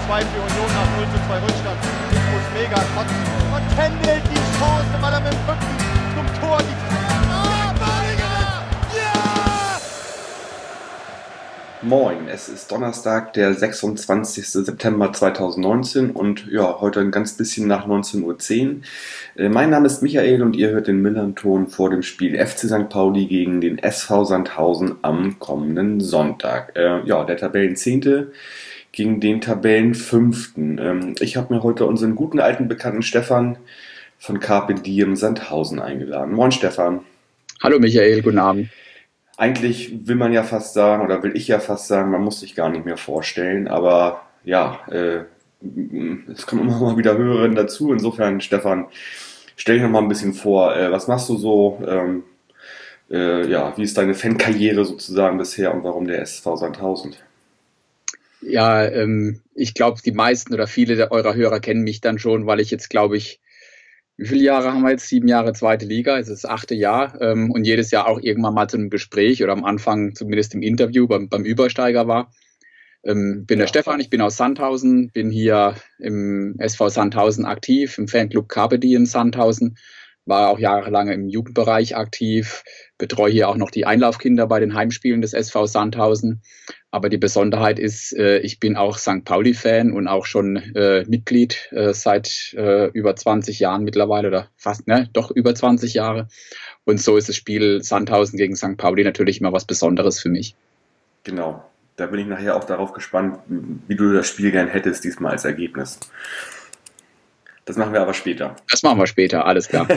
2 für Union nach 0:2 Rückstand. Ich muss mega kotzen. Und Kendall die Chance, weil er mit dem Rücken zum Tor die Moin, es ist Donnerstag, der 26. September 2019 und ja, heute ein ganz bisschen nach 19:10 Uhr. Mein Name ist Michael und ihr hört den Millern-Ton vor dem Spiel FC St. Pauli gegen den SV Sandhausen am kommenden Sonntag. Der Tabellenzehnte gegen den Tabellenfünften. Ich habe mir heute unseren guten alten Bekannten Stefan von Carpe Diem Sandhausen eingeladen. Moin Stefan. Hallo Michael, guten Abend. Eigentlich will man ja fast sagen, oder will ich ja fast sagen, man muss sich gar nicht mehr vorstellen, aber ja, es kommen immer mal wieder Hörerinnen dazu. Insofern, Stefan, stell dich noch mal ein bisschen vor, was machst du so, wie ist deine Fankarriere sozusagen bisher und warum der SV Sandhausen? Ja, ich glaube, die meisten oder viele eurer Hörer kennen mich dann schon, weil ich jetzt, glaube ich, wie viele Jahre haben wir jetzt? 7 Jahre zweite Liga, es ist das 8. Jahr und jedes Jahr auch irgendwann mal zu einem Gespräch oder am Anfang zumindest im Interview beim Übersteiger war. Bin der Stefan, ich bin aus Sandhausen, bin hier im SV Sandhausen aktiv, im Fanclub Carpe Diem Sandhausen, war auch jahrelang im Jugendbereich aktiv, betreue hier auch noch die Einlaufkinder bei den Heimspielen des SV Sandhausen. Aber die Besonderheit ist, ich bin auch St. Pauli-Fan und auch schon Mitglied seit über 20 Jahren mittlerweile oder fast, doch über 20 Jahre. Und so ist das Spiel Sandhausen gegen St. Pauli natürlich immer was Besonderes für mich. Genau, da bin ich nachher auch darauf gespannt, wie du das Spiel gern hättest diesmal als Ergebnis. Das machen wir aber später. Das machen wir später, alles klar.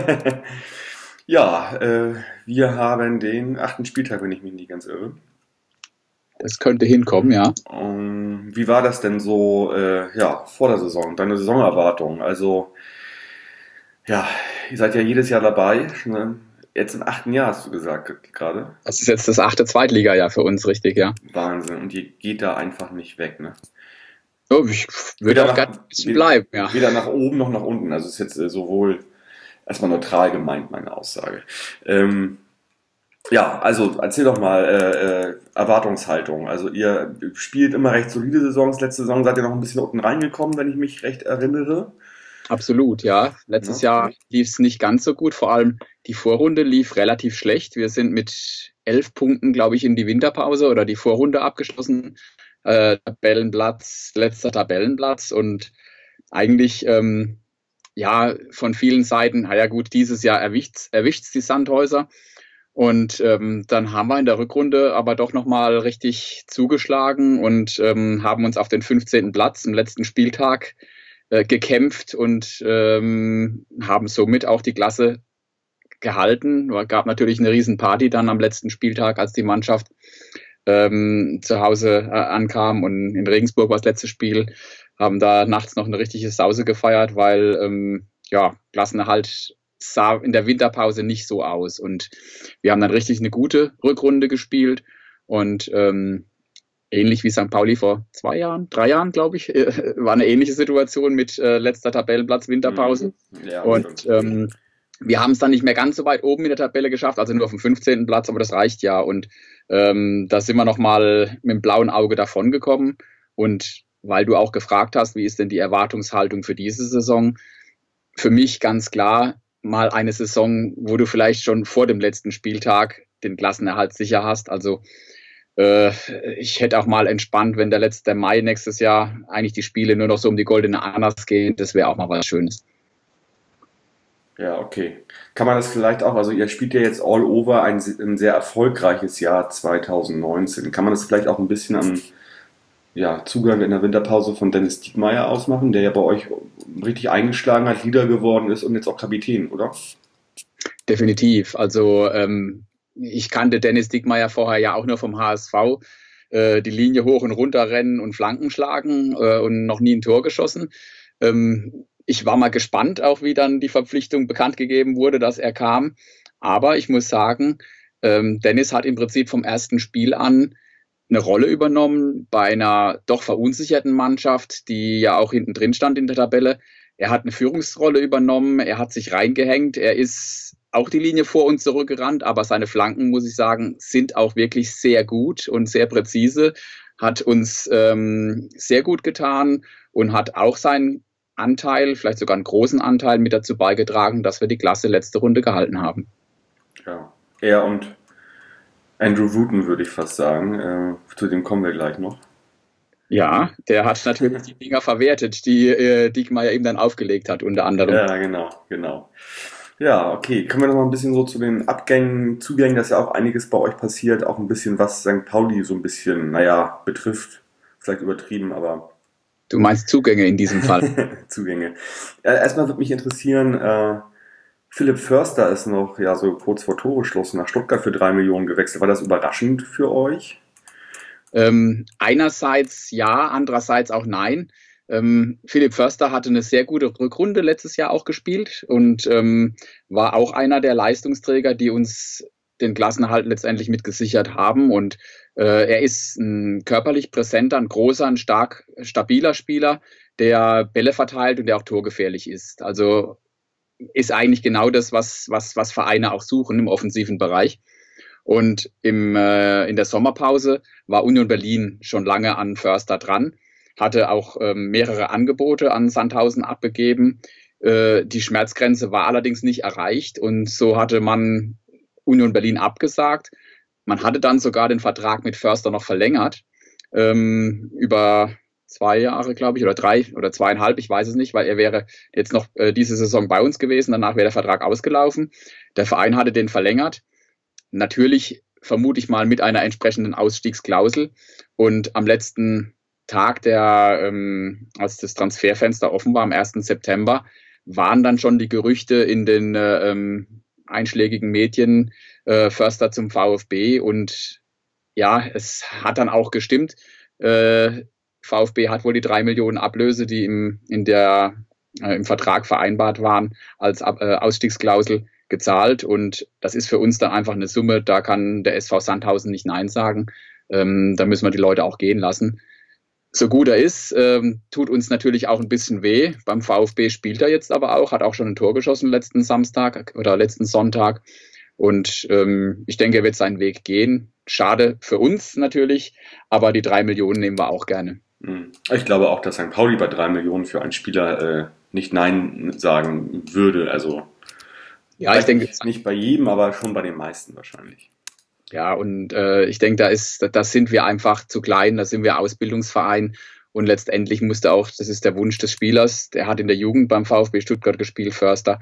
Ja, wir haben den 8. Spieltag, wenn ich mich nicht ganz irre. Das könnte hinkommen, ja. Wie war das denn so vor der Saison, deine Saisonerwartung? Also, ja, ihr seid ja jedes Jahr dabei. Ne? Jetzt im 8. Jahr hast du gesagt gerade. Das ist jetzt das 8. Zweitliga-Jahr für uns, richtig, ja. Wahnsinn. Und ihr geht da einfach nicht weg, ne? Oh, ich würde auch gerne ein bisschen bleiben, ja. Weder nach oben noch nach unten. Also ist jetzt sowohl erstmal neutral gemeint, meine Aussage. Also erzähl doch mal Erwartungshaltung. Also ihr spielt immer recht solide Saisons. Letzte Saison seid ihr noch ein bisschen unten reingekommen, wenn ich mich recht erinnere. Absolut, ja. Letztes Jahr lief es nicht ganz so gut. Vor allem die Vorrunde lief relativ schlecht. Wir sind mit 11 Punkten, glaube ich, in die Winterpause oder die Vorrunde abgeschlossen. Letzter Tabellenplatz und eigentlich von vielen Seiten, dieses Jahr erwischt's die Sandhäuser und dann haben wir in der Rückrunde aber doch nochmal richtig zugeschlagen und haben uns auf den 15. Platz im letzten Spieltag gekämpft und haben somit auch die Klasse gehalten. Es gab natürlich eine Riesenparty dann am letzten Spieltag, als die Mannschaft zu Hause ankam und in Regensburg war das letzte Spiel, haben da nachts noch eine richtige Sause gefeiert, weil Klassenerhalt sah in der Winterpause nicht so aus und wir haben dann richtig eine gute Rückrunde gespielt und ähnlich wie St. Pauli vor 3 Jahren, glaube ich, war eine ähnliche Situation mit letzter Tabellenplatz, Winterpause und wir haben es dann nicht mehr ganz so weit oben in der Tabelle geschafft, also nur auf dem 15. Platz, aber das reicht ja und da sind wir nochmal mit dem blauen Auge davongekommen und weil du auch gefragt hast, wie ist denn die Erwartungshaltung für diese Saison? Für mich ganz klar mal eine Saison, wo du vielleicht schon vor dem letzten Spieltag den Klassenerhalt sicher hast. Also ich hätte auch mal entspannt, wenn der letzte Mai nächstes Jahr eigentlich die Spiele nur noch so um die goldene Ananas gehen. Das wäre auch mal was Schönes. Ja, okay. Kann man das vielleicht auch, also ihr spielt ja jetzt all over ein sehr erfolgreiches Jahr 2019. Kann man das vielleicht auch ein bisschen am Zugang in der Winterpause von Dennis Diekmeyer ausmachen, der ja bei euch richtig eingeschlagen hat, Leader geworden ist und jetzt auch Kapitän, oder? Definitiv. Also ich kannte Dennis Diekmeyer vorher ja auch nur vom HSV. Die Linie hoch und runter rennen und Flanken schlagen und noch nie ein Tor geschossen. Ich war mal gespannt, auch wie dann die Verpflichtung bekannt gegeben wurde, dass er kam. Aber ich muss sagen, Dennis hat im Prinzip vom ersten Spiel an eine Rolle übernommen bei einer doch verunsicherten Mannschaft, die ja auch hinten drin stand in der Tabelle. Er hat eine Führungsrolle übernommen, er hat sich reingehängt, er ist auch die Linie vor und zurück gerannt, aber seine Flanken, muss ich sagen, sind auch wirklich sehr gut und sehr präzise. hat uns sehr gut getan und hat auch seinen Anteil, vielleicht sogar einen großen Anteil mit dazu beigetragen, dass wir die Klasse letzte Runde gehalten haben. Ja, er und Andrew Wooten würde ich fast sagen. Zu dem kommen wir gleich noch. Ja, der hat natürlich die Dinger verwertet, die Diekmar ja eben dann aufgelegt hat, unter anderem. Ja, genau. Ja, okay. Kommen wir noch mal ein bisschen so zu den Abgängen, Zugängen, dass ja auch einiges bei euch passiert, auch ein bisschen was St. Pauli so ein bisschen, betrifft. Vielleicht übertrieben, aber Du meinst Zugänge in diesem Fall? Zugänge. Erstmal würde mich interessieren, Philipp Förster ist noch so kurz vor Toreschluss nach Stuttgart für 3 Millionen gewechselt. War das überraschend für euch? Einerseits ja, andererseits auch nein. Philipp Förster hatte eine sehr gute Rückrunde letztes Jahr auch gespielt und war auch einer der Leistungsträger, die uns den Klassenerhalt letztendlich mitgesichert haben. Und er ist ein körperlich präsenter, ein großer, ein stark stabiler Spieler, der Bälle verteilt und der auch torgefährlich ist. Also ist eigentlich genau das, was Vereine auch suchen im offensiven Bereich. Und in der Sommerpause war Union Berlin schon lange an Förster dran, hatte auch mehrere Angebote an Sandhausen abgegeben. Die Schmerzgrenze war allerdings nicht erreicht und so hatte man Union Berlin abgesagt. Man hatte dann sogar den Vertrag mit Förster noch verlängert, über 2 Jahre, glaube ich, oder 3 oder 2,5, ich weiß es nicht, weil er wäre jetzt noch diese Saison bei uns gewesen, danach wäre der Vertrag ausgelaufen. Der Verein hatte den verlängert. Natürlich vermute ich mal mit einer entsprechenden Ausstiegsklausel. Und am letzten Tag, als das Transferfenster offen war, am 1. September, waren dann schon die Gerüchte in den einschlägigen Medien, Förster zum VfB. Und ja, es hat dann auch gestimmt. VfB hat wohl die 3 Millionen Ablöse, die im Vertrag vereinbart waren, als Ausstiegsklausel gezahlt, und das ist für uns dann einfach eine Summe, da kann der SV Sandhausen nicht Nein sagen. Da müssen wir die Leute auch gehen lassen. So gut er ist, tut uns natürlich auch ein bisschen weh. Beim VfB spielt er jetzt aber auch, hat auch schon ein Tor geschossen letzten Samstag oder letzten Sonntag, und ich denke, er wird seinen Weg gehen. Schade für uns natürlich, aber die 3 Millionen nehmen wir auch gerne. Ich glaube auch, dass St. Pauli bei 3 Millionen für einen Spieler nicht Nein sagen würde, also ja, ich denke nicht bei jedem, aber schon bei den meisten wahrscheinlich. Ja, und ich denke, da sind wir einfach zu klein, da sind wir Ausbildungsverein, und letztendlich musste auch, das ist der Wunsch des Spielers, der hat in der Jugend beim VfB Stuttgart gespielt, Förster.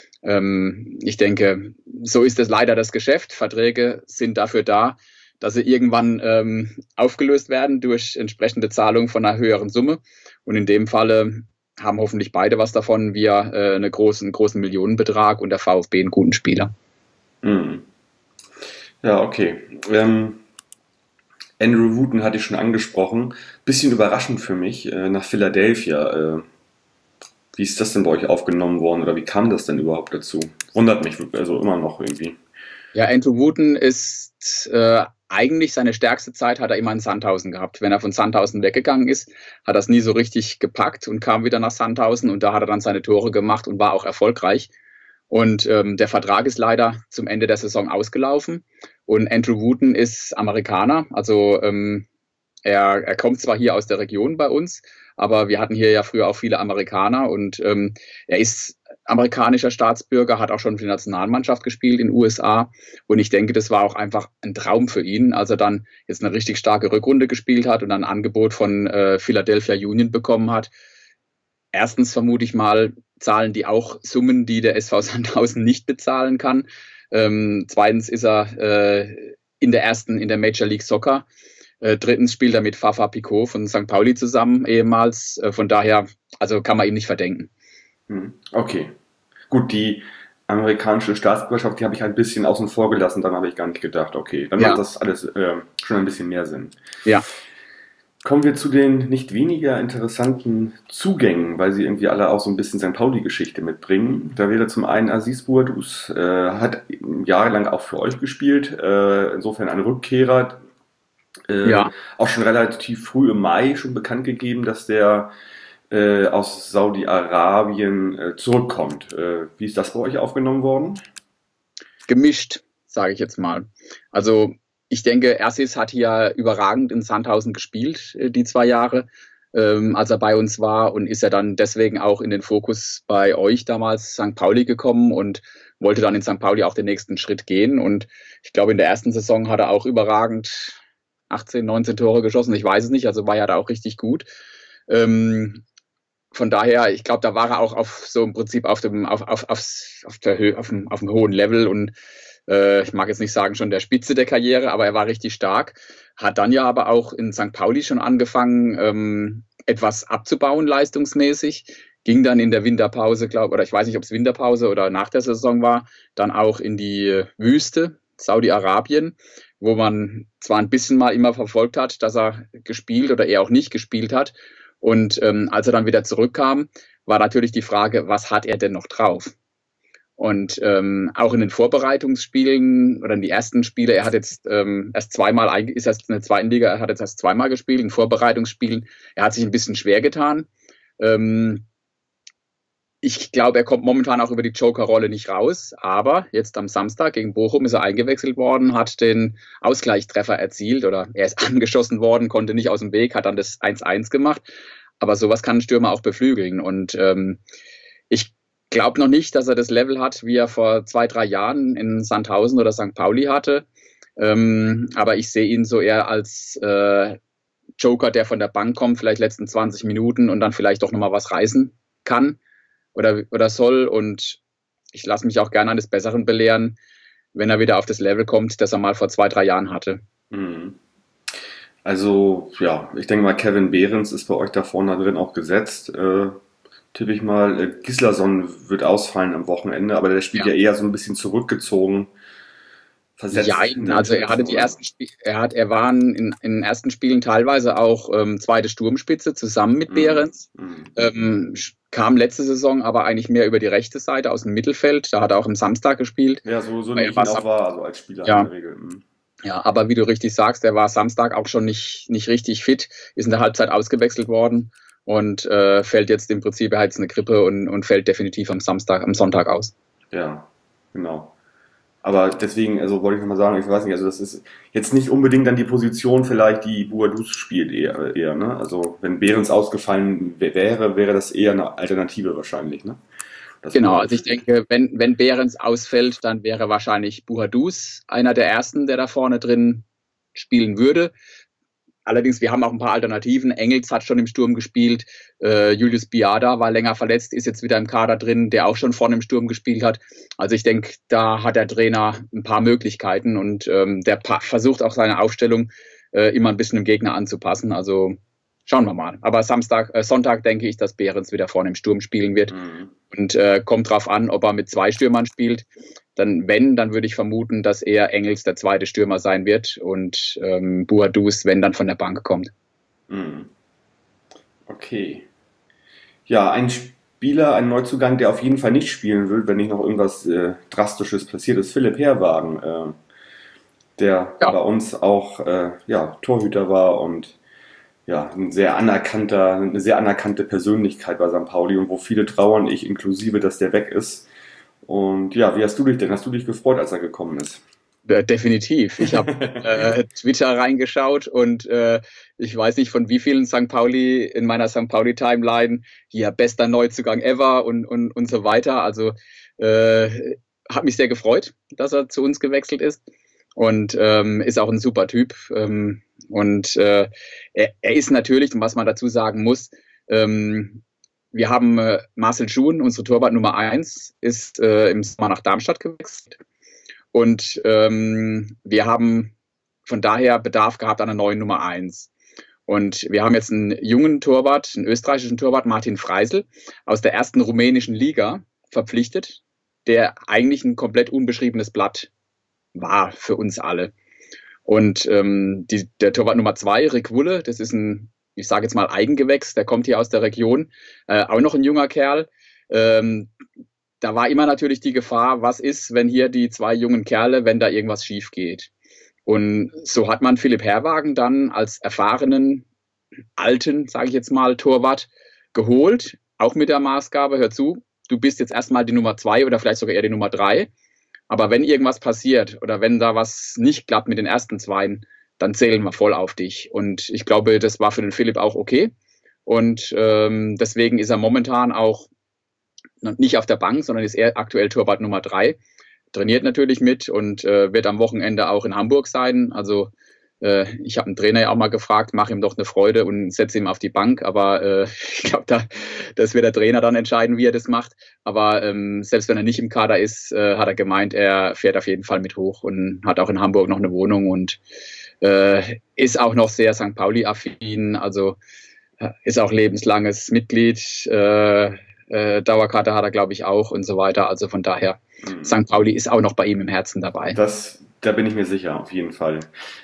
Ich denke, so ist es leider das Geschäft. Verträge sind dafür da, dass sie irgendwann aufgelöst werden durch entsprechende Zahlung von einer höheren Summe, und in dem Falle haben hoffentlich beide was davon, wir einen großen Millionenbetrag und der VfB einen guten Spieler. Ja, okay. Andrew Wooten hatte ich schon angesprochen. Bisschen überraschend für mich, nach Philadelphia. Wie ist das denn bei euch aufgenommen worden, oder wie kam das denn überhaupt dazu? Wundert mich also immer noch irgendwie. Ja, Andrew Wooten ist eigentlich seine stärkste Zeit hat er immer in Sandhausen gehabt. Wenn er von Sandhausen weggegangen ist, hat er es nie so richtig gepackt und kam wieder nach Sandhausen, und da hat er dann seine Tore gemacht und war auch erfolgreich. Und der Vertrag ist leider zum Ende der Saison ausgelaufen, und Andrew Wooten ist Amerikaner, also er kommt zwar hier aus der Region bei uns, aber wir hatten hier ja früher auch viele Amerikaner, und er ist amerikanischer Staatsbürger, hat auch schon für die Nationalmannschaft gespielt in den USA, und ich denke, das war auch einfach ein Traum für ihn, als er dann jetzt eine richtig starke Rückrunde gespielt hat und dann ein Angebot von Philadelphia Union bekommen hat. Erstens vermute ich mal, zahlen die auch Summen, die der SV Sandhausen nicht bezahlen kann. Zweitens ist er in der Major League Soccer. Drittens spielt er mit Fafa Picot von St. Pauli zusammen, ehemals. Von daher, also kann man ihm nicht verdenken. Okay. Gut, die amerikanische Staatsbürgerschaft, die habe ich ein bisschen außen vor gelassen, dann habe ich gar nicht gedacht, okay, dann macht das alles schon ein bisschen mehr Sinn. Ja. Kommen wir zu den nicht weniger interessanten Zugängen, weil sie irgendwie alle auch so ein bisschen St. Pauli-Geschichte mitbringen. Da wäre zum einen Aziz Bouadouz, hat jahrelang auch für euch gespielt, insofern ein Rückkehrer. Auch schon relativ früh im Mai schon bekannt gegeben, dass der aus Saudi-Arabien zurückkommt. Wie ist das bei euch aufgenommen worden? Gemischt, sage ich jetzt mal. Also ich denke, Ersis hat hier überragend in Sandhausen gespielt, die 2 Jahre, als er bei uns war, und ist ja dann deswegen auch in den Fokus bei euch damals St. Pauli gekommen und wollte dann in St. Pauli auch den nächsten Schritt gehen. Und ich glaube, in der ersten Saison hat er auch überragend 18, 19 Tore geschossen. Ich weiß es nicht, also war ja da auch richtig gut. Von daher, ich glaube, da war er auch auf so im Prinzip auf dem hohen Level, und ich mag jetzt nicht sagen schon der Spitze der Karriere, aber er war richtig stark. Hat dann ja aber auch in St. Pauli schon angefangen, etwas abzubauen leistungsmäßig. Ging dann in der Winterpause, oder ich weiß nicht, ob es Winterpause oder nach der Saison war, dann auch in die Wüste, Saudi-Arabien, wo man zwar ein bisschen mal immer verfolgt hat, dass er gespielt oder er auch nicht gespielt hat. Und als er dann wieder zurückkam, war natürlich die Frage, was hat er denn noch drauf? Und auch in den Vorbereitungsspielen oder in die ersten Spiele, er hat jetzt ist erst in der zweiten Liga, er hat jetzt erst zweimal gespielt, in Vorbereitungsspielen. Er hat sich ein bisschen schwer getan. Ich glaube, er kommt momentan auch über die Joker-Rolle nicht raus, aber jetzt am Samstag gegen Bochum ist er eingewechselt worden, hat den Ausgleichstreffer erzielt, oder er ist angeschossen worden, konnte nicht aus dem Weg, hat dann das 1-1 gemacht. Aber sowas kann ein Stürmer auch beflügeln. Und ich glaube noch nicht, dass er das Level hat, wie er vor 2, 3 Jahren in Sandhausen oder St. Pauli hatte. Aber ich sehe ihn so eher als Joker, der von der Bank kommt, vielleicht letzten 20 Minuten und dann vielleicht doch nochmal was reißen kann oder soll. Und ich lasse mich auch gerne eines Besseren belehren, wenn er wieder auf das Level kommt, das er mal vor 2, 3 Jahren hatte. Also, ja, ich denke mal, Kevin Behrens ist bei euch da vorne drin auch gesetzt. Tippe ich mal, Gislason wird ausfallen am Wochenende, aber der spielt ja eher so ein bisschen zurückgezogen. Versetzt. Ja, also er hatte er war in den ersten Spielen teilweise auch zweite Sturmspitze zusammen mit Behrens. Kam letzte Saison aber eigentlich mehr über die rechte Seite aus dem Mittelfeld. Da hat er auch am Samstag gespielt. Ja, so wie er auch war, also als Spieler ja. In der Regel. Ja, aber wie du richtig sagst, er war Samstag auch schon nicht richtig fit, ist in der Halbzeit ausgewechselt worden und fällt jetzt im Prinzip, er hat jetzt eine Grippe und fällt definitiv am Sonntag aus. Ja, genau. Aber deswegen, also wollte ich nochmal sagen, ich weiß nicht, also das ist jetzt nicht unbedingt dann die Position vielleicht, die Boadus spielt eher, ne? Also wenn Behrens ausgefallen wäre das eher eine Alternative wahrscheinlich, ne? Genau, also ich denke, wenn Behrens ausfällt, dann wäre wahrscheinlich Boadus einer der ersten, der da vorne drin spielen würde. Allerdings, wir haben auch ein paar Alternativen. Engels hat schon im Sturm gespielt. Julius Biada war länger verletzt, ist jetzt wieder im Kader drin, der auch schon vorne im Sturm gespielt hat. Also ich denke, da hat der Trainer ein paar Möglichkeiten und der versucht auch seine Aufstellung immer ein bisschen dem Gegner anzupassen. Also schauen wir mal. Aber Sonntag denke ich, dass Behrens wieder vorne im Sturm spielen wird. Und kommt drauf an, ob er mit 2 Stürmern spielt. Dann würde ich vermuten, dass eher Engels der zweite Stürmer sein wird und Boadus, wenn, dann von der Bank kommt. Okay. Ja, ein Spieler, ein Neuzugang, der auf jeden Fall nicht spielen will, wenn nicht noch irgendwas Drastisches passiert, ist Philipp Herrwagen, der bei uns auch Torhüter war und ja, eine sehr anerkannte Persönlichkeit bei St. Pauli und wo viele trauern, ich inklusive, dass der weg ist. Und ja, wie hast du dich denn? Hast du dich gefreut, als er gekommen ist? Definitiv. Ich habe Twitter reingeschaut und ich weiß nicht von wie vielen in meiner St. Pauli-Timeline, hier bester Neuzugang ever und so weiter. Also hat mich sehr gefreut, dass er zu uns gewechselt ist und ist auch ein super Typ. Und er ist natürlich, was man dazu sagen muss, wir haben Marcel Schuhn, unsere Torwart Nummer 1, ist im Sommer nach Darmstadt gewechselt. Und wir haben von daher Bedarf gehabt an einer neuen Nummer 1. Und wir haben jetzt einen jungen Torwart, einen österreichischen Torwart, Martin Freisel, aus der ersten rumänischen Liga verpflichtet, der eigentlich ein komplett unbeschriebenes Blatt war für uns alle. Und der Torwart Nummer 2, Rick Wulle, das ist ein, ich sage jetzt mal Eigengewächs, der kommt hier aus der Region, auch noch ein junger Kerl. Da war immer natürlich die Gefahr, was ist, wenn hier die 2 jungen Kerle, wenn da irgendwas schief geht. Und so hat man Philipp Herrwagen dann als erfahrenen, alten, sage ich jetzt mal, Torwart geholt, auch mit der Maßgabe, hör zu, du bist jetzt erstmal die Nummer 2 oder vielleicht sogar eher die Nummer 3 Aber wenn irgendwas passiert oder wenn da was nicht klappt mit den ersten Zweien, dann zählen wir voll auf dich. Und ich glaube, das war für den Philipp auch okay. Und deswegen ist er momentan auch nicht auf der Bank, sondern ist er aktuell Torwart Nummer 3. Trainiert natürlich mit und wird am Wochenende auch in Hamburg sein. Also ich habe einen Trainer ja auch mal gefragt, mach ihm doch eine Freude und setze ihn auf die Bank. Aber ich glaube, das wird der Trainer dann entscheiden, wie er das macht. Aber selbst wenn er nicht im Kader ist, hat er gemeint, er fährt auf jeden Fall mit hoch und hat auch in Hamburg noch eine Wohnung und ist auch noch sehr St. Pauli-affin. Also ist auch lebenslanges Mitglied. Dauerkarte hat er, glaube ich, auch und so weiter. Also von daher, St. Pauli ist auch noch bei ihm im Herzen dabei. Da bin ich mir sicher, auf jeden Fall.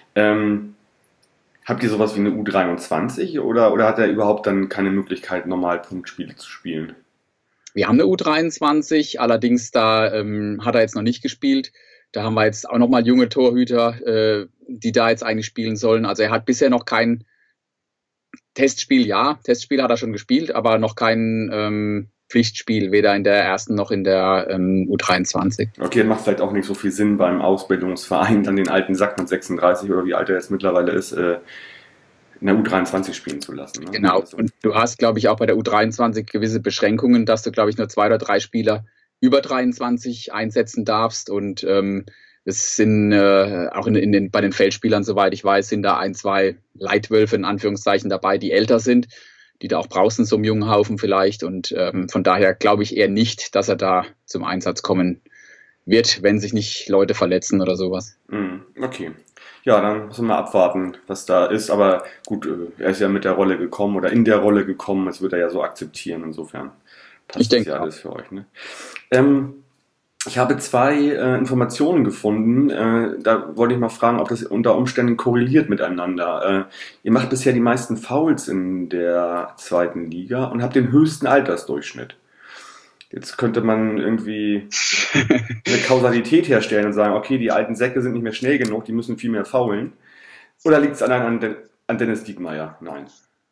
Habt ihr sowas wie eine U23 oder hat er überhaupt dann keine Möglichkeit, normal Punktspiele zu spielen? Wir haben eine U23, allerdings da hat er jetzt noch nicht gespielt. Da haben wir jetzt auch nochmal junge Torhüter, die da jetzt eigentlich spielen sollen. Also er hat bisher noch kein Testspiel hat er schon gespielt, aber noch kein Pflichtspiel, weder in der ersten noch in der U23. Okay, das macht vielleicht auch nicht so viel Sinn beim Ausbildungsverein, dann den alten Sack mit 36 oder wie alt er jetzt mittlerweile ist, in der U23 spielen zu lassen. Ne? Genau, also. Und du hast, glaube ich, auch bei der U23 gewisse Beschränkungen, dass du, glaube ich, nur 2 oder 3 Spieler über 23 einsetzen darfst und es sind auch bei den Feldspielern, soweit ich weiß, sind da 1, 2 Leitwölfe in Anführungszeichen dabei, die älter sind, die da auch brauchst in so einem jungen Haufen vielleicht. Und von daher glaube ich eher nicht, dass er da zum Einsatz kommen wird, wenn sich nicht Leute verletzen oder sowas. Okay. Ja, dann müssen wir abwarten, was da ist. Aber gut, er ist ja mit der Rolle gekommen oder in der Rolle gekommen. Das wird er ja so akzeptieren. Insofern passt das ja alles für euch. Ne? Ich habe 2 Informationen gefunden. Da wollte ich mal fragen, ob das unter Umständen korreliert miteinander. Ihr macht bisher die meisten Fouls in der 2. Liga und habt den höchsten Altersdurchschnitt. Jetzt könnte man irgendwie eine Kausalität herstellen und sagen, okay, die alten Säcke sind nicht mehr schnell genug, die müssen viel mehr foulen. Oder liegt es allein an Dennis Diekmeyer? Nein.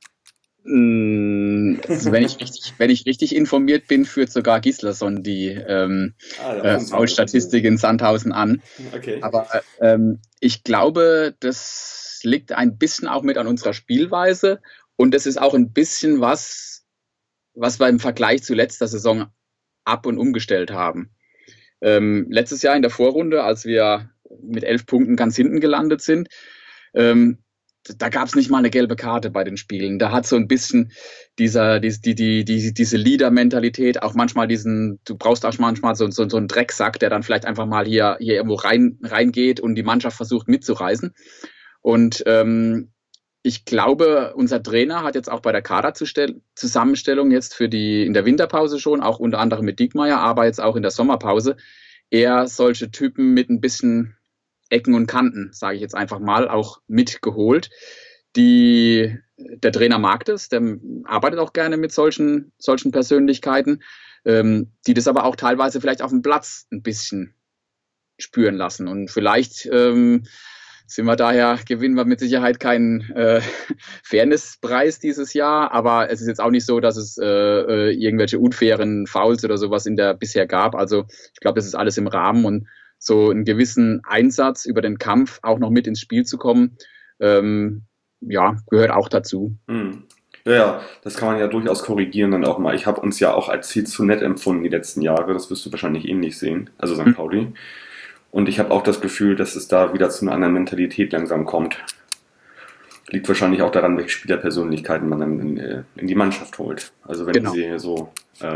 Also wenn ich richtig informiert bin, führt sogar Gislason die Foul-Statistik in Sandhausen an. Okay. Aber ich glaube, das liegt ein bisschen auch mit an unserer Spielweise und das ist auch ein bisschen was wir im Vergleich zu letzter Saison ab- und umgestellt haben. Letztes Jahr in der Vorrunde, als wir mit 11 Punkten ganz hinten gelandet sind, da gab es nicht mal eine gelbe Karte bei den Spielen. Da hat so ein bisschen diese Leader-Mentalität, auch manchmal du brauchst auch manchmal so einen Drecksack, der dann vielleicht einfach mal hier irgendwo reingeht und die Mannschaft versucht mitzureißen. Und ich glaube, unser Trainer hat jetzt auch bei der Kaderzusammenstellung jetzt in der Winterpause schon, auch unter anderem mit Diekmeyer, aber jetzt auch in der Sommerpause, eher solche Typen mit ein bisschen Ecken und Kanten, sage ich jetzt einfach mal, auch mitgeholt. Der Trainer mag das, der arbeitet auch gerne mit solchen Persönlichkeiten, die das aber auch teilweise vielleicht auf dem Platz ein bisschen spüren lassen. Und vielleicht gewinnen wir mit Sicherheit keinen Fairnesspreis dieses Jahr, aber es ist jetzt auch nicht so, dass es irgendwelche unfairen Fouls oder sowas bisher gab. Also ich glaube, das ist alles im Rahmen und so einen gewissen Einsatz über den Kampf auch noch mit ins Spiel zu kommen, gehört auch dazu. Ja, das kann man ja durchaus korrigieren dann auch mal. Ich habe uns ja auch als viel zu nett empfunden die letzten Jahre, das wirst du wahrscheinlich ähnlich sehen, also St. Pauli. Und ich habe auch das Gefühl, dass es da wieder zu einer anderen Mentalität langsam kommt. Liegt wahrscheinlich auch daran, welche Spielerpersönlichkeiten man dann in die Mannschaft holt. Also wenn sie so,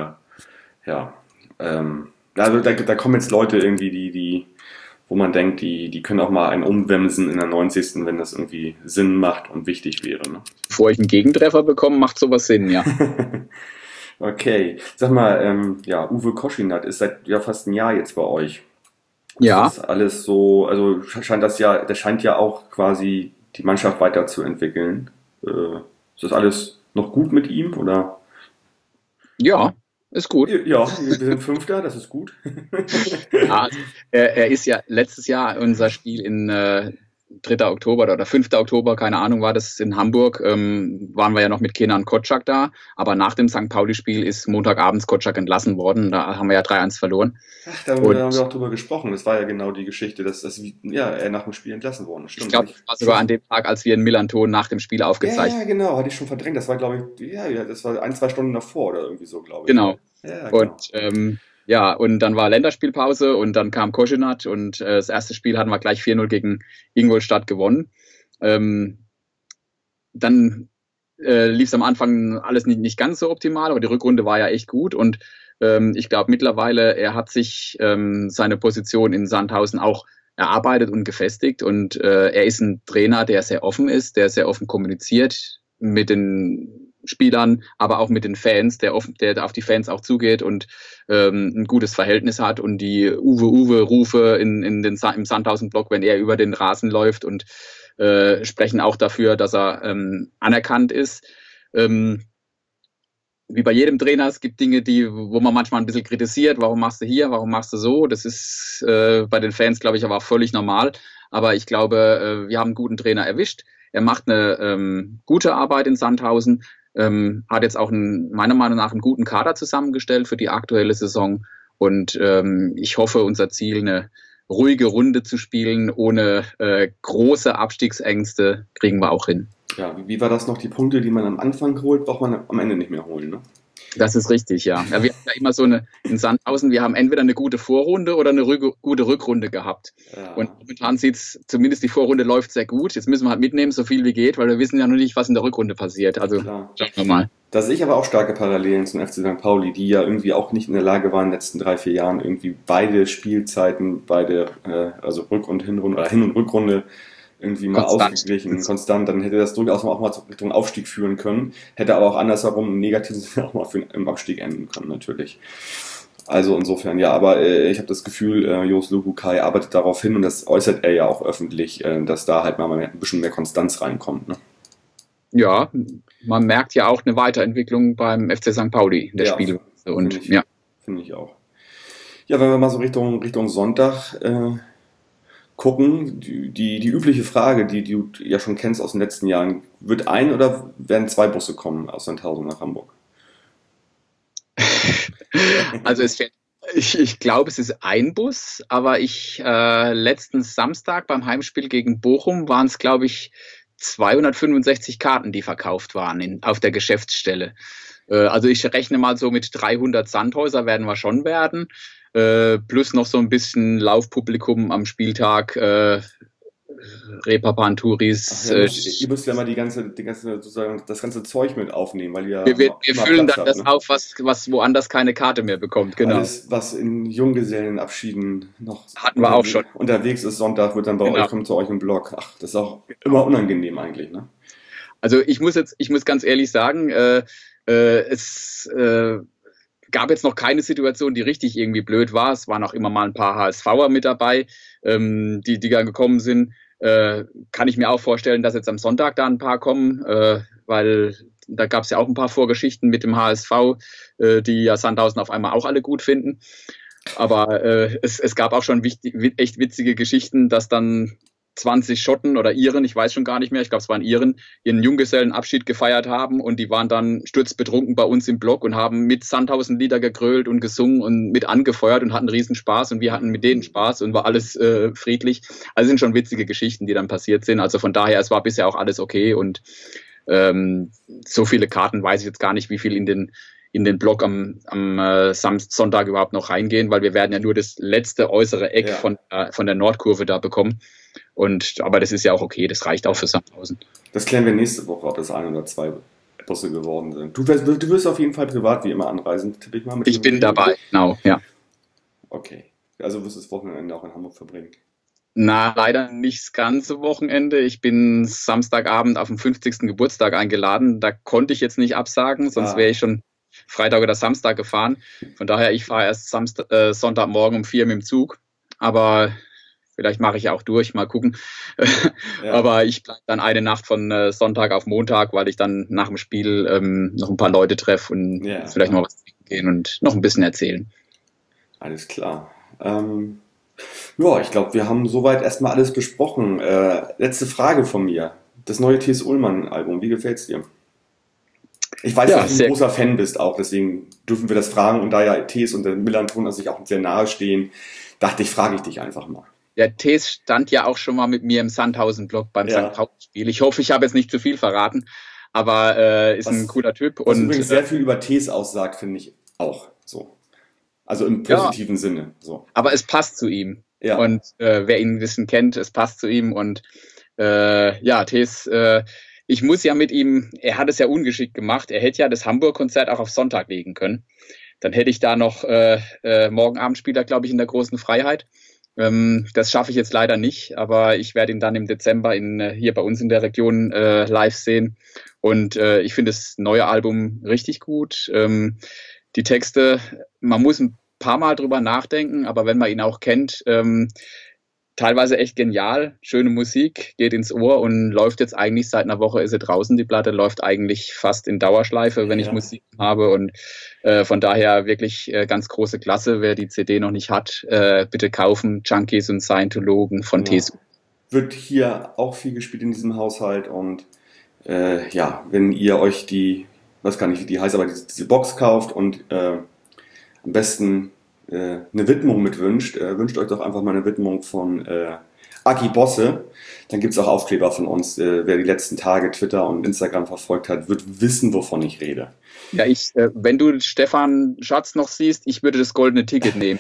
also da kommen jetzt Leute irgendwie, wo man denkt, die können auch mal einen umwemsen in der 90. wenn das irgendwie Sinn macht und wichtig wäre. Ne? Bevor ich einen Gegentreffer bekomme, macht sowas Sinn, ja. Okay. Sag mal, Uwe Koschinat ist seit fast ein Jahr jetzt bei euch. Ja. Ist das alles so, also der scheint ja auch quasi die Mannschaft weiterzuentwickeln. Ist das alles noch gut mit ihm, oder? Ja. Ist gut. Ja, wir sind 5. das ist gut. Ja, er ist ja letztes Jahr unser Spiel in 3. Oktober oder 5. Oktober, keine Ahnung, war das in Hamburg, waren wir ja noch mit Kenan Kotschak da. Aber nach dem St. Pauli-Spiel ist Montagabends Kotschak entlassen worden. Da haben wir ja 3-1 verloren. Ach, da haben wir auch drüber gesprochen. Das war ja genau die Geschichte, dass er nach dem Spiel entlassen worden ist. Stimmt. Ich glaube, das war sogar an dem Tag, als wir in Millanton nach dem Spiel aufgezeichnet haben. Ja, genau, hatte ich schon verdrängt. Das war, glaube ich, das war 1-2 Stunden davor oder irgendwie so, glaube ich. Genau. Ja, genau. Und und dann war Länderspielpause und dann kam Koschinat und das erste Spiel hatten wir gleich 4-0 gegen Ingolstadt gewonnen. Dann lief es am Anfang alles nicht ganz so optimal, aber die Rückrunde war ja echt gut und ich glaube mittlerweile, er hat sich seine Position in Sandhausen auch erarbeitet und gefestigt und er ist ein Trainer, der sehr offen ist, der sehr offen kommuniziert mit den Spielern, aber auch mit den Fans, der auf die Fans auch zugeht und ein gutes Verhältnis hat und die Uwe-Rufe im Sandhausen-Block, wenn er über den Rasen läuft und sprechen auch dafür, dass er anerkannt ist. Wie bei jedem Trainer, es gibt Dinge, wo man manchmal ein bisschen kritisiert, warum machst du hier, warum machst du so, das ist bei den Fans, glaube ich, aber auch völlig normal, aber ich glaube, wir haben einen guten Trainer erwischt, er macht eine gute Arbeit in Sandhausen, hat jetzt auch meiner Meinung nach einen guten Kader zusammengestellt für die aktuelle Saison und ich hoffe, unser Ziel, eine ruhige Runde zu spielen, ohne große Abstiegsängste, kriegen wir auch hin. Ja, wie war das noch? Die Punkte, die man am Anfang holt, braucht man am Ende nicht mehr holen, ne? Das ist richtig, ja. Wir haben ja immer so in Sandhausen, wir haben entweder eine gute Vorrunde oder eine gute Rückrunde gehabt. Ja. Und momentan zumindest die Vorrunde läuft sehr gut. Jetzt müssen wir halt mitnehmen, so viel wie geht, weil wir wissen ja noch nicht, was in der Rückrunde passiert. Also schauen wir mal. Da sehe ich aber auch starke Parallelen zum FC St. Pauli, die ja irgendwie auch nicht in der Lage waren, in den letzten 3-4 Jahren irgendwie beide Spielzeiten, also Rück- und Hinrunde oder Hin- und Rückrunde irgendwie mal ausgeglichen, konstant, dann hätte das durchaus auch mal Richtung Aufstieg führen können, hätte aber auch andersherum im negativen Sinne auch mal im Abstieg enden können, natürlich. Also insofern, ja, aber ich habe das Gefühl, Jos Luhukai arbeitet darauf hin und das äußert er ja auch öffentlich, dass da halt mal ein bisschen mehr Konstanz reinkommt, ne? Ja, man merkt ja auch eine Weiterentwicklung beim FC St. Pauli in der Spielweise. Finde ich auch. Ja, wenn wir mal so Richtung Sonntag gucken, die übliche Frage, die du ja schon kennst aus den letzten Jahren, wird ein oder werden 2 Busse kommen aus Sandhausen nach Hamburg? Also ich glaube, es ist ein Bus, aber letzten Samstag beim Heimspiel gegen Bochum waren es, glaube ich, 265 Karten, die verkauft waren auf der Geschäftsstelle. Also ich rechne mal so mit 300 Sandhäuser werden wir schon werden. Plus noch so ein bisschen Laufpublikum am Spieltag, Reeperbahn-Touris. Ihr müsst ja mal sozusagen das ganze Zeug mit aufnehmen, weil ihr wir füllen dann das auf, was woanders keine Karte mehr bekommt. Genau. Alles, was in Junggesellenabschieden noch hatten wir auch schon unterwegs ist, Sonntag wird dann bei euch, kommt zu euch im Blog. Ach, das ist auch immer unangenehm eigentlich, ne? Also ich muss ganz ehrlich sagen, es gab jetzt noch keine Situation, die richtig irgendwie blöd war. Es waren auch immer mal ein paar HSVer mit dabei, die da gekommen sind. Kann ich mir auch vorstellen, dass jetzt am Sonntag da ein paar kommen, weil da gab es ja auch ein paar Vorgeschichten mit dem HSV, die ja Sandhausen auf einmal auch alle gut finden. Aber es gab auch schon echt witzige Geschichten, dass dann 20 Schotten oder Iren, ich weiß schon gar nicht mehr, ich glaube es waren Iren, ihren Junggesellenabschied gefeiert haben und die waren dann sturzbetrunken bei uns im Blog und haben mit Sandhausen Lieder gegrölt und gesungen und mit angefeuert und hatten riesen Spaß und wir hatten mit denen Spaß und war alles friedlich. Also sind schon witzige Geschichten, die dann passiert sind. Also von daher, es war bisher auch alles okay und so viele Karten weiß ich jetzt gar nicht, wie viel in den Blog am Sonntag überhaupt noch reingehen, weil wir werden ja nur das letzte äußere Eck von der Nordkurve da bekommen. Aber das ist ja auch okay, das reicht auch für Sandhausen. Das klären wir nächste Woche, ob es 1 oder 2 Busse geworden sind. Du wirst auf jeden Fall privat wie immer anreisen, tippe ich mal. Ich bin dabei, genau, ja. Okay, also wirst du das Wochenende auch in Hamburg verbringen? Na, leider nicht das ganze Wochenende. Ich bin Samstagabend auf dem 50. Geburtstag eingeladen. Da konnte ich jetzt nicht absagen, sonst wäre ich schon Freitag oder Samstag gefahren. Von daher, ich fahre erst Sonntagmorgen um 4 mit dem Zug. Aber vielleicht mache ich ja auch durch, mal gucken. Ja. Aber ich bleibe dann eine Nacht von Sonntag auf Montag, weil ich dann nach dem Spiel noch ein paar Leute treffe und vielleicht noch was trinken gehen und noch ein bisschen erzählen. Alles klar. Ja, ich glaube, wir haben soweit erstmal alles besprochen. Letzte Frage von mir. Das neue T.S. Ullmann-Album, wie gefällt's dir? Ich weiß, Ja, dass du ein großer Fan bist auch, deswegen dürfen wir das fragen. Und da ja T.S. und der Millanton sich auch sehr nahe stehen, dachte ich, frage ich dich einfach mal. Der Tees stand ja auch schon mal mit mir im Sandhausen-Blog beim St. Pauli-Spiel. Ich hoffe, ich habe jetzt nicht zu viel verraten, aber ist ein cooler Typ. Was übrigens sehr viel über Tees aussagt, finde ich auch so. Also im positiven Sinne. So. Aber es passt zu ihm. Ja. Und wer ihn ein bisschen kennt, es passt zu ihm. Und Tees, ich muss ja mit ihm, er hat es ja ungeschickt gemacht, er hätte ja das Hamburg-Konzert auch auf Sonntag legen können. Dann hätte ich da noch morgen Abend spielt er, glaube ich, in der großen Freiheit. Das schaffe ich jetzt leider nicht, aber ich werde ihn dann im Dezember hier bei uns in der Region live sehen. Und ich finde das neue Album richtig gut. Die Texte, man muss ein paar Mal drüber nachdenken, aber wenn man ihn auch kennt, teilweise echt genial, schöne Musik, geht ins Ohr und läuft jetzt eigentlich seit einer Woche, ist sie draußen, die Platte läuft eigentlich fast in Dauerschleife, wenn ich Musik habe und von daher wirklich ganz große Klasse, wer die CD noch nicht hat, bitte kaufen, Junkies und Scientologen von Tees. Wird hier auch viel gespielt in diesem Haushalt und wenn ihr euch weiß gar nicht, wie die heißt, aber diese Box kauft und am besten eine Widmung mitwünscht, wünscht euch doch einfach mal eine Widmung von Aki Bosse. Dann gibt es auch Aufkleber von uns. Wer die letzten Tage Twitter und Instagram verfolgt hat, wird wissen, wovon ich rede. Ja, wenn du Stefan Schatz noch siehst, ich würde das goldene Ticket nehmen.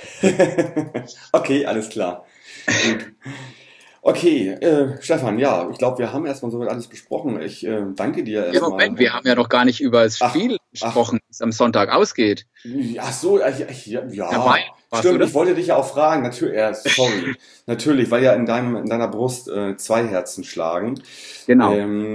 Okay, alles klar. Gut. Okay, Stefan, ja, ich glaube, wir haben erstmal soweit alles besprochen. Ich danke dir erstmal. Ja, Moment, wir haben ja noch gar nicht über das Spiel gesprochen, wie es am Sonntag ausgeht. Ach so, ja. Stimmt, ich wollte dich ja auch fragen, sorry. Natürlich, weil ja in deiner Brust 2 Herzen schlagen. Genau.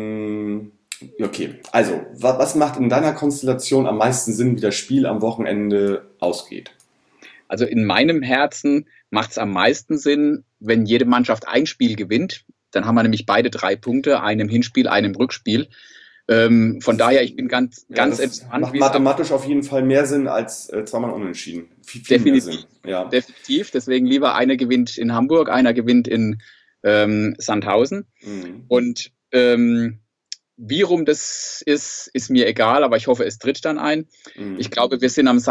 Okay, also, was macht in deiner Konstellation am meisten Sinn, wie das Spiel am Wochenende ausgeht? Also in meinem Herzen macht es am meisten Sinn, wenn jede Mannschaft ein Spiel gewinnt. Dann haben wir nämlich beide 3 Punkte, einen im Hinspiel, einen im Rückspiel. Von daher, ich bin ganz entspannt. Macht mathematisch auf jeden Fall mehr Sinn als zweimal unentschieden. Viel definitiv, mehr Sinn. Ja. Definitiv, deswegen lieber einer gewinnt in Hamburg, einer gewinnt in Sandhausen. Mhm. Und wie rum das ist mir egal, aber ich hoffe, es tritt dann ein. Mhm. Ich glaube, wir sind am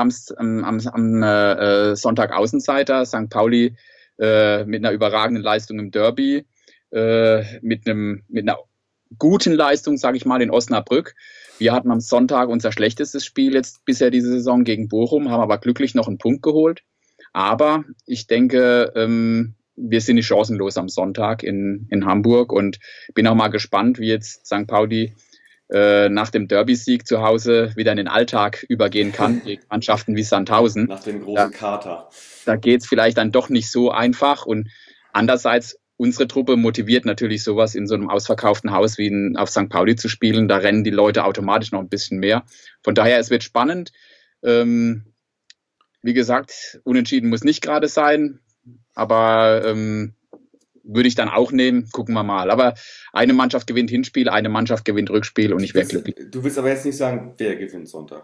Sonntag Außenseiter. St. Pauli mit einer überragenden Leistung im Derby, mit einer guten Leistung, sage ich mal, in Osnabrück. Wir hatten am Sonntag unser schlechtestes Spiel jetzt bisher diese Saison gegen Bochum, haben aber glücklich noch einen Punkt geholt. Aber ich denke, wir sind nicht chancenlos am Sonntag in Hamburg und bin auch mal gespannt, wie jetzt St. Pauli nach dem Derby-Sieg zu Hause wieder in den Alltag übergehen kann, gegen Mannschaften wie Sandhausen. Nach dem großen Kater. Da geht es vielleicht dann doch nicht so einfach und andererseits, unsere Truppe motiviert natürlich sowas in so einem ausverkauften Haus wie auf St. Pauli zu spielen. Da rennen die Leute automatisch noch ein bisschen mehr. Von daher, es wird spannend. Wie gesagt, unentschieden muss nicht gerade sein, aber würde ich dann auch nehmen. Gucken wir mal. Aber eine Mannschaft gewinnt Hinspiel, eine Mannschaft gewinnt Rückspiel und ich wäre glücklich. Du willst aber jetzt nicht sagen, wer gewinnt Sonntag?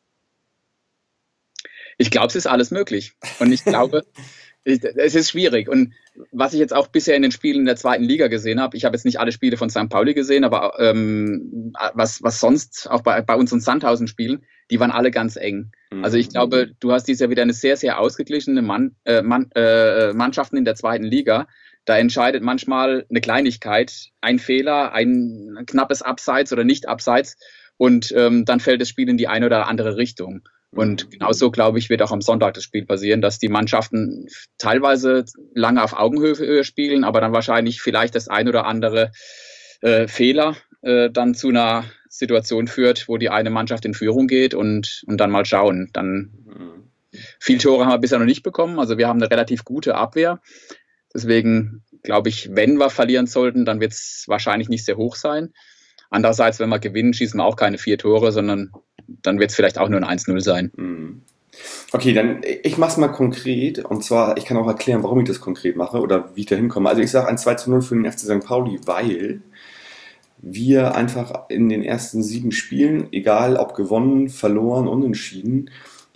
Ich glaube, es ist alles möglich. Und ich glaube, es ist schwierig. Und was ich jetzt auch bisher in den Spielen der 2. Liga gesehen habe, ich habe jetzt nicht alle Spiele von St. Pauli gesehen, aber was sonst auch bei unseren Sandhausen-Spielen, die waren alle ganz eng. Also ich glaube, du hast dieses Jahr wieder eine sehr, sehr ausgeglichene Mannschaften in der 2. Liga. Da entscheidet manchmal eine Kleinigkeit, ein Fehler, ein knappes Abseits oder nicht Abseits und dann fällt das Spiel in die eine oder andere Richtung. Und genauso, glaube ich, wird auch am Sonntag das Spiel passieren, dass die Mannschaften teilweise lange auf Augenhöhe spielen, aber dann wahrscheinlich vielleicht das ein oder andere Fehler dann zu einer Situation führt, wo die eine Mannschaft in Führung geht und dann mal schauen. Viele Tore haben wir bisher noch nicht bekommen, also wir haben eine relativ gute Abwehr. Deswegen glaube ich, wenn wir verlieren sollten, dann wird es wahrscheinlich nicht sehr hoch sein. Andererseits, wenn wir gewinnen, schießen wir auch keine 4 Tore, sondern dann wird es vielleicht auch nur ein 1-0 sein. Okay, dann ich mache es mal konkret. Und zwar, ich kann auch erklären, warum ich das konkret mache oder wie ich da hinkomme. Also ich sage ein 2-0 für den FC St. Pauli, weil wir einfach in den ersten 7 Spielen, egal ob gewonnen, verloren, unentschieden,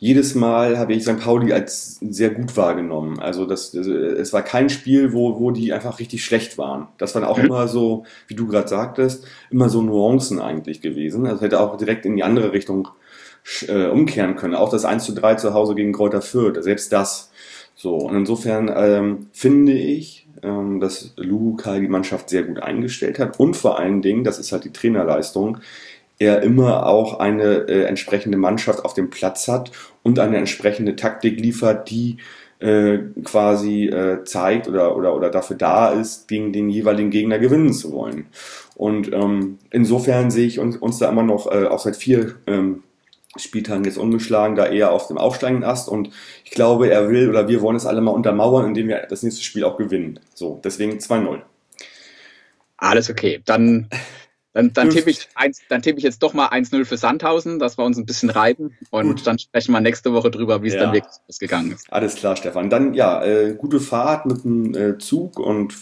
jedes Mal habe ich St. Pauli als sehr gut wahrgenommen. Also es war kein Spiel, wo die einfach richtig schlecht waren. Das waren auch immer so, wie du gerade sagtest, immer so Nuancen eigentlich gewesen. Also hätte auch direkt in die andere Richtung umkehren können. Auch das 1:3 zu Hause gegen Greuther Fürth, selbst das. So, und insofern finde ich, dass Lou Kai die Mannschaft sehr gut eingestellt hat und vor allen Dingen, das ist halt die Trainerleistung, er immer auch eine entsprechende Mannschaft auf dem Platz hat und eine entsprechende Taktik liefert, die quasi zeigt oder dafür da ist, gegen den jeweiligen Gegner gewinnen zu wollen. Und insofern sehe ich uns da immer noch, auch seit 4 Spieltagen jetzt ungeschlagen, da eher auf dem aufsteigenden Ast, und ich glaube, wir wollen es alle mal untermauern, indem wir das nächste Spiel auch gewinnen. So, deswegen 2-0. Alles okay. Dann tippe ich jetzt doch mal 1-0 für Sandhausen, dass wir uns ein bisschen reiten, und dann sprechen wir nächste Woche drüber, wie es dann wirklich ausgegangen ist. Alles klar, Stefan. Dann gute Fahrt mit dem Zug und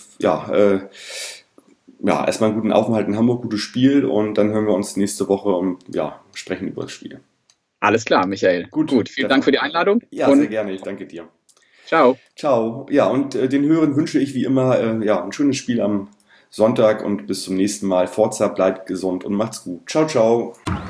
erstmal einen guten Aufenthalt in Hamburg, gutes Spiel, und dann hören wir uns nächste Woche und sprechen über das Spiel. Alles klar, Michael. Gut. Vielen Dank für die Einladung. Ja, sehr gerne. Ich danke dir. Ciao. Ciao. Ja, und den Hörern wünsche ich wie immer ein schönes Spiel am Sonntag und bis zum nächsten Mal. Forza, bleibt gesund und macht's gut. Ciao, ciao.